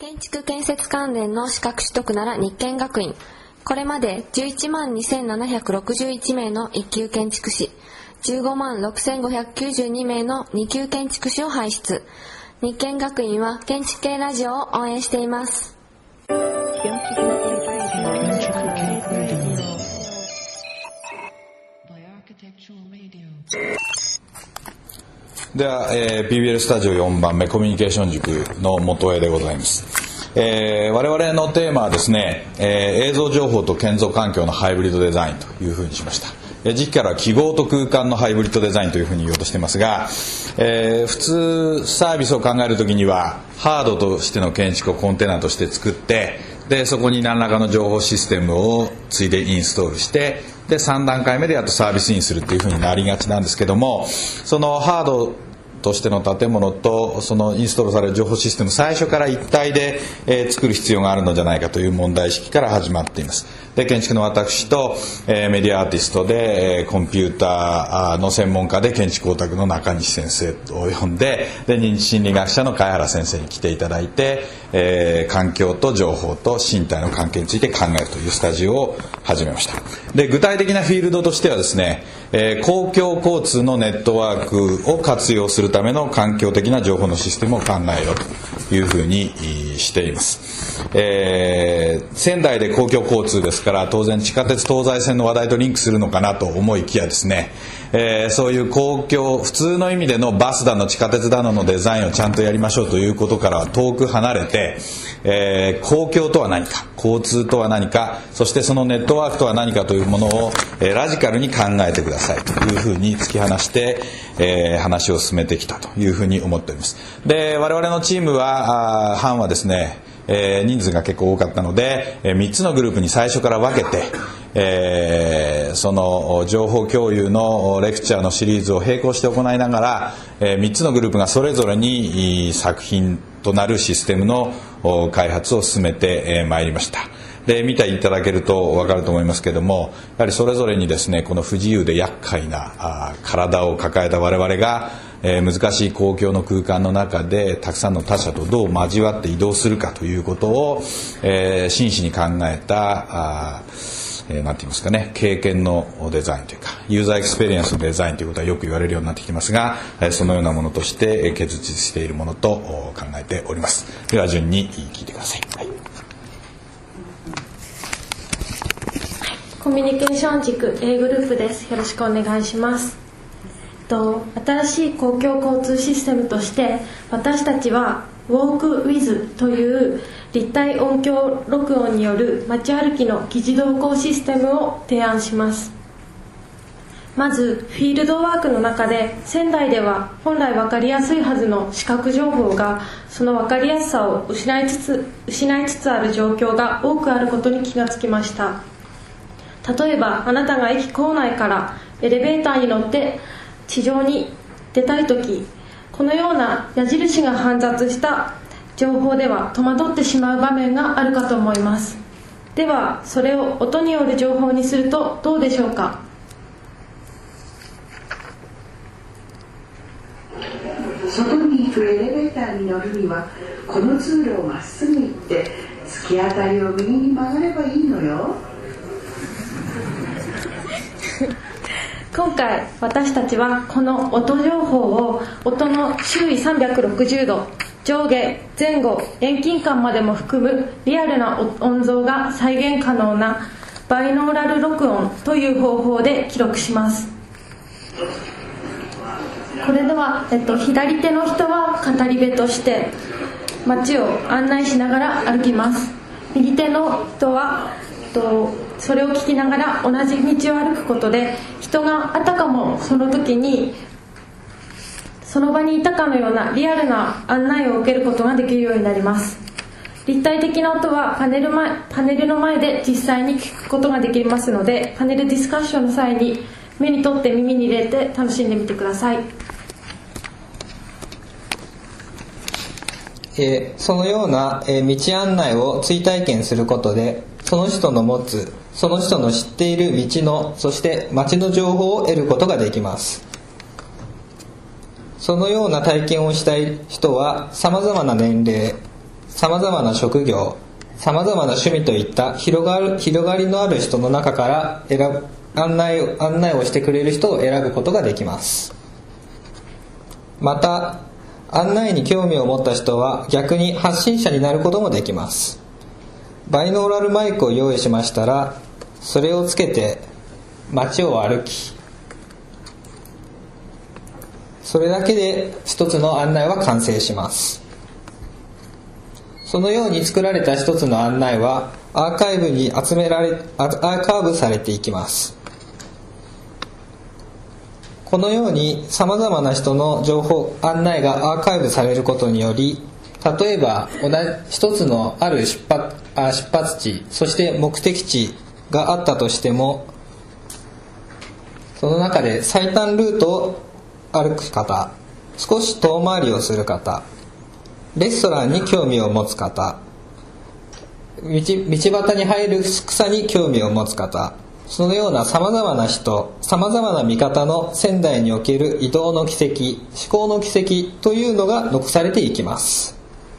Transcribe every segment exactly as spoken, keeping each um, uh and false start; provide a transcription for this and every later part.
建築建設関連の資格取得なら日建学院。これまでじゅういちまんにせんななひゃくろくじゅういちめいのいっ級建築士、じゅうごまんろくせんごひゃくきゅうじゅうにめいのに級建築士を輩出。日建学院は建築系ラジオを応援しています。 では、えー、ピービーエル スタジオよんばんめコミュニケーション塾の元江でございます。えー、我々のテーマはですね、えー、映像情報と建造環境のハイブリッドデザインというふうにしました。次期からは記号と空間のハイブリッドデザインというふうに言おうとしていますが、えー、普通サービスを考えるときにはハードとしての建築をコンテナとして作って、でそこに何らかの情報システムをついでインストールして、でさん段階目でやっとサービスインするっていうふうになりがちなんですけども、そのハードとしての建物とそのインストールされる情報システム最初から一体で、えー、作る必要があるのじゃないかという問題意識から始まっています。で建築の私と、えー、メディアアーティストで、えー、コンピューターの専門家で建築オタクの中西先生を呼んで、で認知心理学者の貝原先生に来ていただいて、えー、環境と情報と身体の関係について考えるというスタジオを始めました。で具体的なフィールドとしてはですね、えー、公共交通のネットワークを活用するための環境的な情報のシステムを考えようというふうにしています。えー、仙台で公共交通ですから当然地下鉄東西線の話題とリンクするのかなと思いきやですね、えー、そういう公共普通の意味でのバスだの地下鉄だののデザインをちゃんとやりましょうということからは遠く離れて、えー、公共とは何か、交通とは何か、そしてそのネットワークとは何かというものを、えー、ラジカルに考えてくださいというふうに突き放して、えー、話を進めてきたというふうに思っております。で我々のチームは班はですね、えー、人数が結構多かったので、えー、みっつのグループに最初から分けて、えー、その情報共有のレクチャーのシリーズを並行して行いながら、えー、みっつのグループがそれぞれに作品となるシステムの開発を進めてまいりました。で見ていただけると分かると思いますけれども、やはりそれぞれにですねこの不自由で厄介なあ体を抱えた我々が、えー、難しい公共の空間の中でたくさんの他者とどう交わって移動するかということを、えー、真摯に考えたあえー、なんて言いますかね、経験のデザインというかユーザーエクスペリエンスのデザインということはよく言われるようになってきてますが、そのようなものとして結実しているものと考えております。では順に聞いてください。はい、 コミュニケーション軸 A グループです。よろしくお願いします。と新しい公共交通システムとして私たちは WalkWith という立体音響録音による街歩きの疑似同行システムを提案します。まずフィールドワークの中で仙台では本来分かりやすいはずの視覚情報がその分かりやすさを失いつつ、失いつつある状況が多くあることに気がつきました。例えばあなたが駅構内からエレベーターに乗って地上に出たいとき、このような矢印が煩雑した情報では戸惑ってしまう場面があるかと思います。ではそれを音による情報にするとどうでしょうか。 外に行くエレベーターに乗るにはこの通路をまっすぐ行って突き当たりを右に曲がればいいのよ。 今回私たちはこの音情報を音の周囲さんびゃくろくじゅうど、上下前後遠近感までも含むリアルな音像が再現可能なバイノーラル録音という方法で記録します。これでは、えっと、左手の人は語り部として街を案内しながら歩きます。右手の人は、えっと、それを聞きながら同じ道を歩くことで人があたかもその時にその場にいたかのようなリアルな案内を受けることができるようになります。立体的な音はパネル前、パネルの前で実際に聞くことができますので、パネルディスカッションの際に目に取って耳に入れて楽しんでみてください。 えー、そのような、えー、道案内を追体験することでその人の持つその人の知っている道のそして街の情報を得ることができます。そのような体験をしたい人はさまざまな年齢さまざまな職業、さまざまな趣味といった広がる、広がりのある人の中から選ぶ案内を、案内をしてくれる人を選ぶことができます。また、案内に興味を持った人は逆に発信者になることもできます。バイノーラルマイクを用意しましたら、それをつけて街を歩き、それだけで一つの案内は完成します。そのように作られた一つの案内はアーカイブに集められ、アーカイブされていきます。このようにさまざまな人の情報、案内がアーカイブされることにより、例えば同じ一つのある出発、あ、出発地、そして目的地があったとしても、その中で最短ルートを歩く方、少し遠回りをする方、レストランに興味を持つ方、道、道端に生える草に興味を持つ方、そのようなさまざまな人、さまざまな見方の仙台における移動の軌跡、思考の軌跡というのが残されていきます。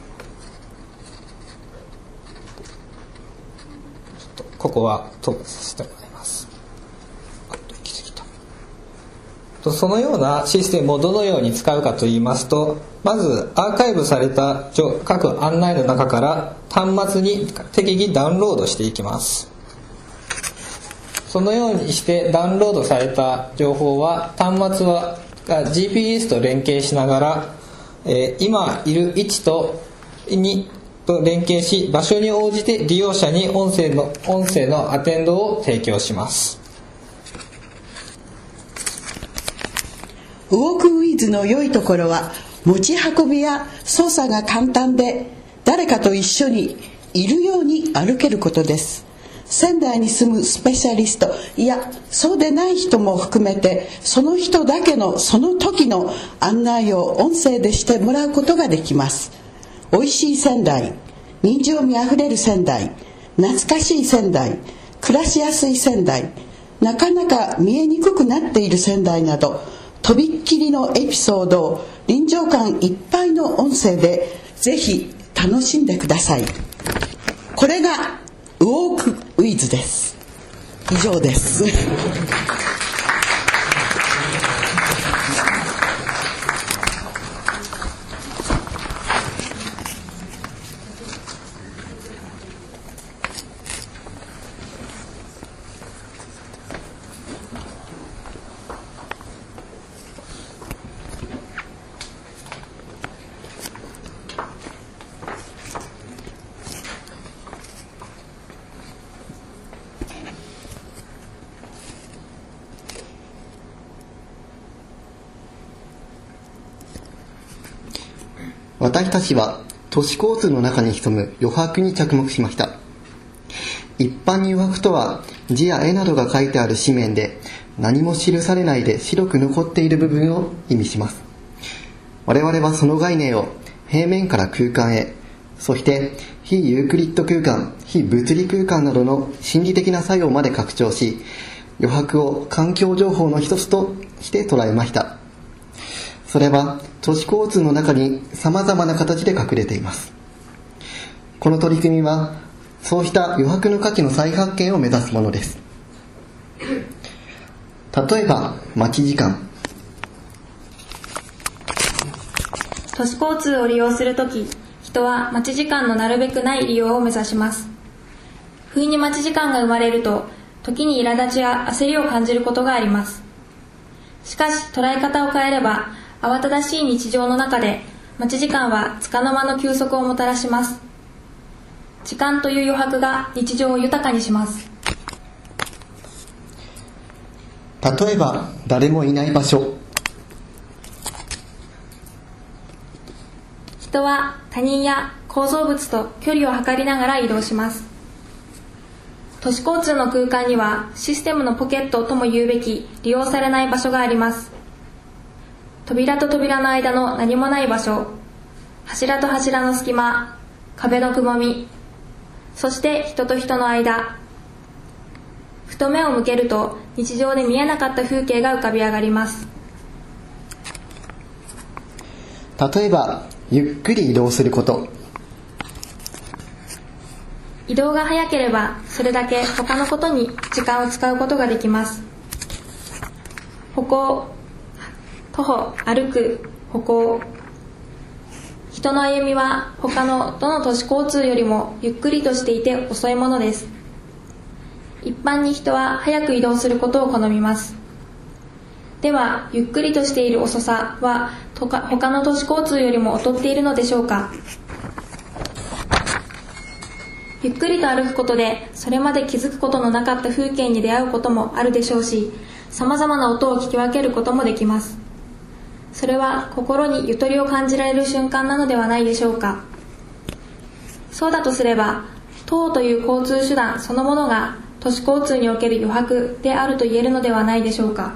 ここはトップさせてもらいます。あっと行き過ぎた。そのようなシステムをどのように使うかといいますと、まずアーカイブされた各案内の中から端末に適宜ダウンロードしていきます。そのようにしてダウンロードされた情報は端末は ジーピーエス と連携しながら、えー、今いる位置とにと連携し、場所に応じて利用者に音声の音声のアテンドを提供します。 ウォークウィズの良いところは、持ち運びや操作が簡単で、誰かと一緒にいるように歩けることです。仙台に住むスペシャリスト、いやそうでない人も含めて、その人だけのその時の案内を音声でしてもらうことができます。美味しい仙台、人情味あふれる仙台、懐かしい仙台、暮らしやすい仙台、なかなか見えにくくなっている仙台など、とびっきりのエピソードを臨場感いっぱいの音声でぜひ楽しんでください。これがウォークウィズです。以上です私たちは都市交通の中に潜む余白に着目しました。一般に余白とは字や絵などが書いてある紙面で何も記されないで白く残っている部分を意味します。我々はその概念を平面から空間へ、そして非ユークリッド空間、非物理空間などの心理的な作用まで拡張し、余白を環境情報の一つとして捉えました。それは都市交通の中に様々な形で隠れています。この取り組みはそうした余白の価値の再発見を目指すものです。例えば待ち時間。 都市交通を利用するとき、人は待ち時間のなるべくない利用を目指します。不意に待ち時間が生まれると、時に苛立ちや焦りを感じることがあります。しかし捉え方を変えれば、慌ただしい日常の中で待ち時間は束の間の休息をもたらします。時間という余白が日常を豊かにします。 例えば誰もいない場所。 人は他人や構造物と距離を測りながら移動します。都市交通の空間にはシステムのポケットとも言うべき利用されない場所があります。扉と扉の間の何もない場所、柱と柱の隙間、壁のくぼみ、そして人と人の間。ふと目を向けると日常で見えなかった風景が浮かび上がります。 例えばゆっくり移動すること。 移動が早ければそれだけ他のことに時間を使うことができます。歩行、徒歩、歩く、歩行。人の歩みは他のどの都市交通よりもゆっくりとしていて遅いものです。一般に人は早く移動することを好みます。では、ゆっくりとしている遅さは他の都市交通よりも劣っているのでしょうか。ゆっくりと歩くことでそれまで気づくことのなかった風景に出会うこともあるでしょうし、様々な音を聞き分けることもできます。それは心にゆとりを感じられる瞬間なのではないでしょうか。そうだとすれば、徒歩という交通手段そのものが都市交通における余白であると言えるのではないでしょうか。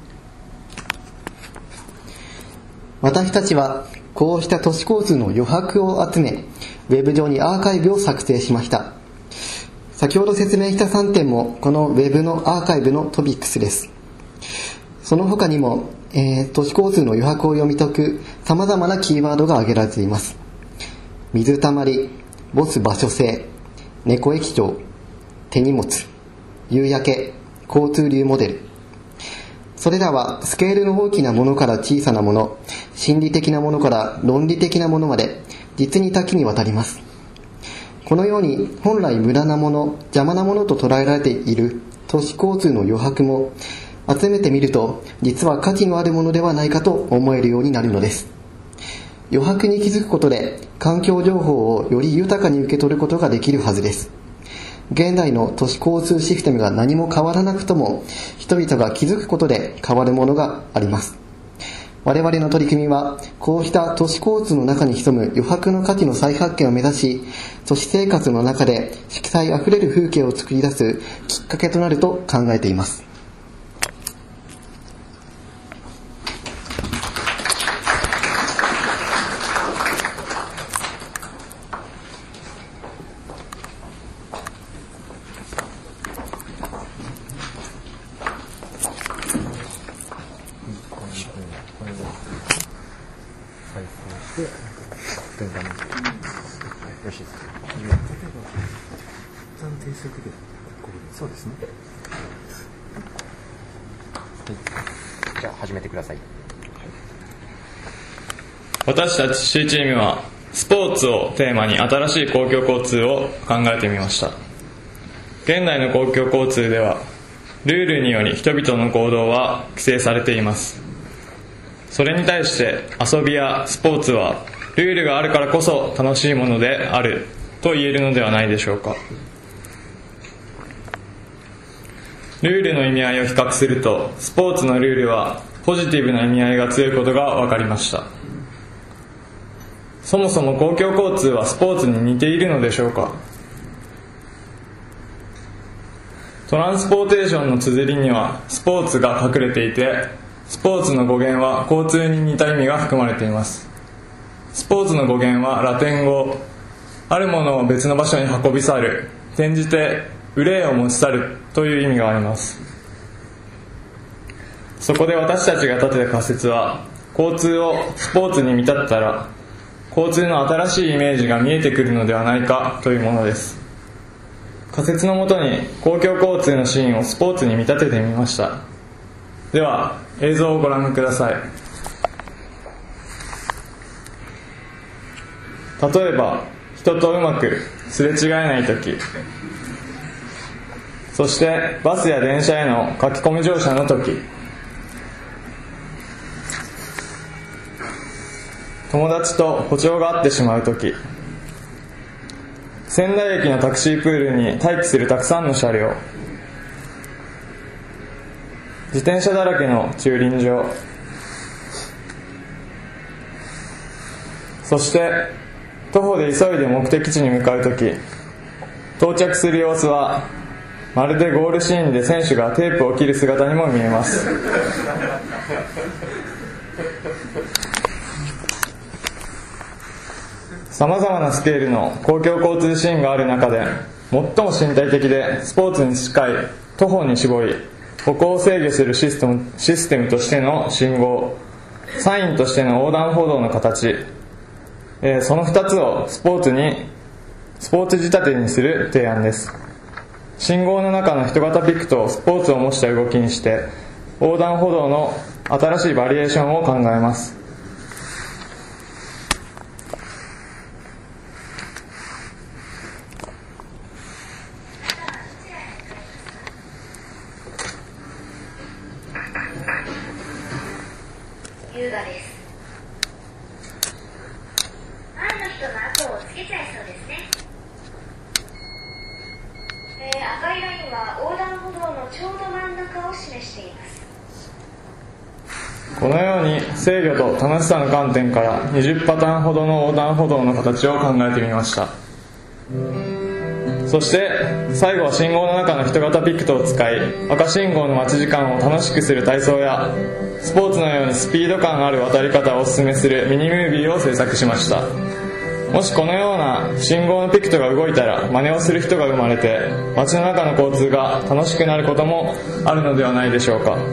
私たちはこうした都市交通の余白を集め、ウェブ上にアーカイブを作成しました。先ほど説明したさんてんもこのウェブのアーカイブのトピックスです。その他にも、えー、都市交通の余白を読み解く様々なキーワードが挙げられています。水たまり、ボス場所性、猫駅長、手荷物、夕焼け、交通流モデル。それらはスケールの大きなものから小さなもの、心理的なものから論理的なものまで実に多岐にわたります。このように本来無駄なもの、邪魔なものと捉えられている都市交通の余白も集めてみると実は価値のあるものではないかと思えるようになるのです。余白に気づくことで環境情報をより豊かに受け取ることができるはずです。現代の都市交通システムが何も変わらなくとも人々が気づくことで変わるものがあります。我々の取り組みはこうした都市交通の中に潜む余白の価値の再発見を目指し、都市生活の中で色彩あふれる風景を作り出すきっかけとなると考えています。 そうですね。はい、じゃあ始めてください。 私たち C チームはスポーツをテーマに新しい公共交通を考えてみました。現代の公共交通ではルールにより人々の行動は規制されています。それに対して遊びやスポーツはルールがあるからこそ楽しいものであると言えるのではないでしょうか。ルールの意味合いを比較するとスポーツのルールはポジティブな意味合いが強いことが分かりました。そもそも公共交通はスポーツに似ているのでしょうか。トランスポーテーションの綴りにはスポーツが隠れていて、スポーツの語源は交通に似た意味が含まれています。スポーツの語源はラテン語、あるものを別の場所に運び去る、転じて憂いを持ち去るという意味があります。そこで私たちが立てた仮説は、交通をスポーツに見立てたら交通の新しいイメージが見えてくるのではないかというものです。仮説のもとに公共交通のシーンをスポーツに見立ててみました。では映像をご覧ください。例えば人とうまくすれ違えないとき、そしてバスや電車への書き込み乗車のとき、友達と歩調が合ってしまうとき、仙台駅のタクシープールに待機するたくさんの車両、自転車だらけの駐輪場、そして徒歩で急いで目的地に向かうとき、到着する様子はまるでゴールシーンで選手がテープを切る姿にも見えます。さまざまなスケールの公共交通シーンがある中で最も身体的でスポーツに近い徒歩に絞り、歩行を制御するシステム、システムとしての信号、サインとしての横断歩道の形、えー、そのふたつをスポーツにスポーツ仕立てにする提案です。信号の中の人型ピクトをスポーツを模した動きにして、横断歩道の新しいバリエーションを考えます。 優雅です。前の人の後をつけちゃいそうですね。えー、赤いラインは横断歩道のちょうど真ん中を示しています。 このように制御と楽しさの観点からにじゅっパターンほどの横断歩道の形を考えてみました。そして最後は信号の中の人型ピクトを使い、赤信号の待ち時間を楽しくする体操やスポーツのようにスピード感ある渡り方をお勧めするミニムービーを制作しました。もしこのような信号のピクトが動いたら真似をする人が生まれて、街の中の交通が楽しくなることもあるのではないでしょうか。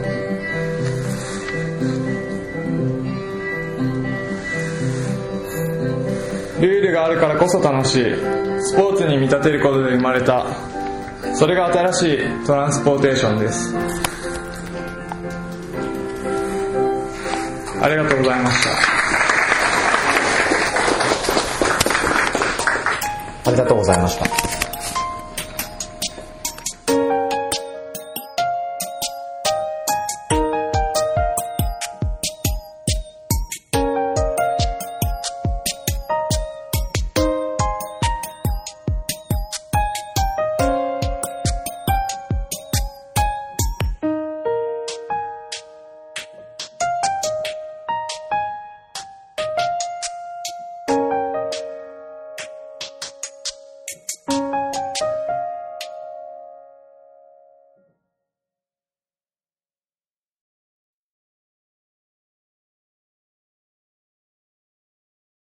ルールがあるからこそ楽しい、スポーツに見立てることで生まれた、それが新しいトランスポーテーションです。ありがとうございました。 ありがとうございました。 you